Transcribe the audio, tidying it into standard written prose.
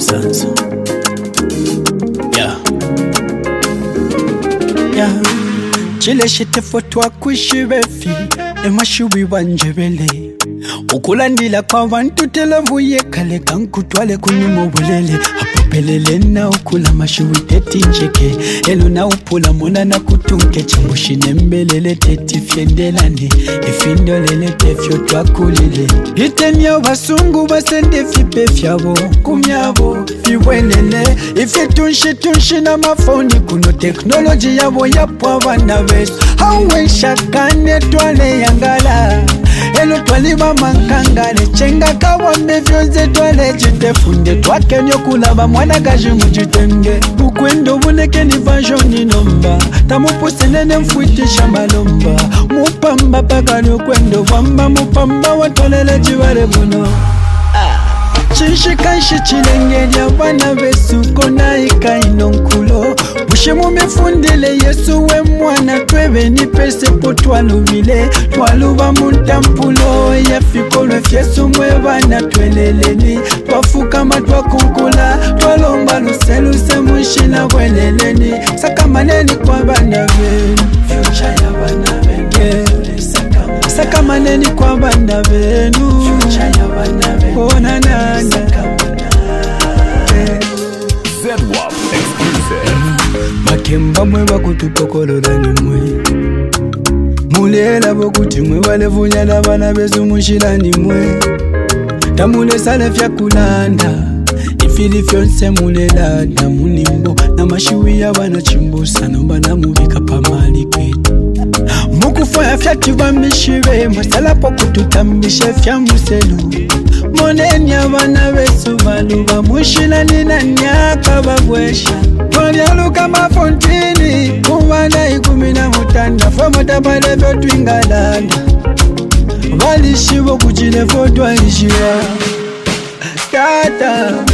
Sansa. Yeah. Yeah. Chile shite fotwa kushibefi emashubi wanjebele ukulandila kwa bantu televuye kale kankutwale kunyuma bulele apopelele na ukula mashubi teti njeke elu na upula mona na kutunke chimbushine mbelele teti fyendelani ifindolele tefyo twakulile itenya basungu basende fipe fyabo kumyabo fiwenele ifitunshi na mafoni kuno teknoloji yabo yapwa bana besu hawe shakane twale yangala elu twaliba mankangale chenga kawa mevyoze twale jitefunde twake nyokulaba mwana gaji mujitenge ukwendo buleke ni vajoni nomba tamupuse nene mfuiti shamalomba mupamba pakani ukwendo wamba mupamba watolele jiware buno Chinshikashi chilengelia wana besu kona ikainonkulo Bushimu mefundile Yesu we mwana twebe ni pese po twaluvile Twaluva muntampulo ya fikolwe fyesu mwebana tweleleni Twafuka matwa kunkula twalomba luseluse mwishina weleleni Sakamaneni kwa bana benu Future ya bana benu Sakamaneni kwa bana benu Future ya bana benu Oh na na na ZWAP exclusive. Makemba mwe bakutupokolola ni mwe Mulela bokuti mwe walevunya na bana bezu mushila ni mwe Tamule sale fya kulanda Ifili fyonse mulela na munimbo Na mashuwi ya wana chimbusa Nomba na mubika pamali kwetu Mukufaya fya tibamishibe Mwasala pokututambishe fya muselu Moneni abana besu baluba mushila nina nyaka babwesha Mwalialuka mafontini Kumana ikumina mutanda Foma tabale vyo twingalanda Valishibo kuchile fotwa ishiwa Kata